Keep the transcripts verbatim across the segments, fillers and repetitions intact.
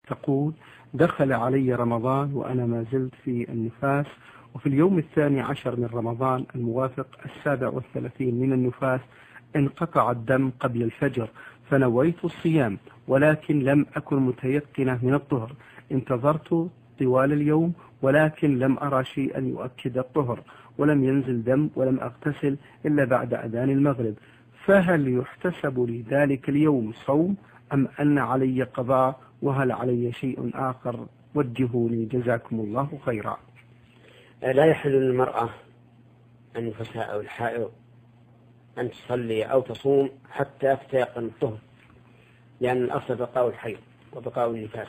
تقول: دخل علي رمضان وأنا ما زلت في النفاس، وفي اليوم الثاني عشر من رمضان الموافق السابع والثلاثين من النفاس انقطع الدم قبل الفجر، فنويت الصيام ولكن لم أكن متيقنة من الطهر. انتظرت طوال اليوم ولكن لم أرى شيئا يؤكد الطهر، ولم ينزل دم، ولم أغتسل إلا بعد أذان المغرب، فهل يحتسب لي ذلك اليوم صوم أم أن علي قضاء؟ وهل علي شيء آخر؟ وجهوني جزاكم الله خيرا. لا يحل للمرأة النفساء أو الحائض أن تصلي أو تصوم حتى تتيقن الطهر، لأن الأصل بقاء الحيض وبقاء النفاس.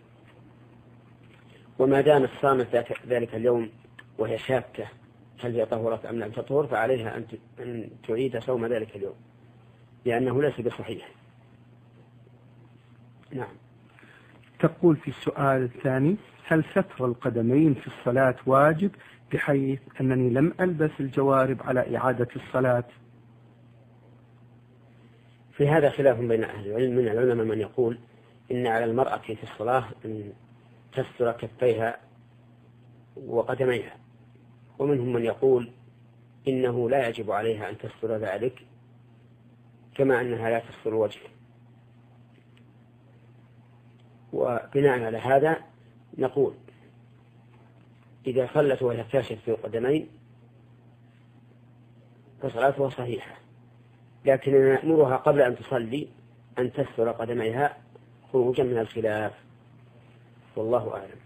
وما دامت صامت ذلك اليوم وهي شاكة هل هي طهرت أم لم تطهر، فعليها أن تعيد صوم ذلك اليوم لأنه ليس بصحيح. نعم. تقول في السؤال الثاني: هل ستر القدمين في الصلاة واجب بحيث أنني لم ألبس الجوارب على إعادة الصلاة؟ في هذا خلاف بين أهل العلم، من العلماء من يقول إن على المرأة في الصلاة أن تستر كفيها وقدميها، ومنهم من يقول إنه لا يجب عليها أن تستر ذلك كما أنها لا تستر وجهه. وبناء على هذا نقول إذا صلت وهي كاشف في القدمين فصلاتها صحيحة، لكن نأمرها قبل أن تصلي أن تستر قدميها خروجا من الخلاف، والله أعلم.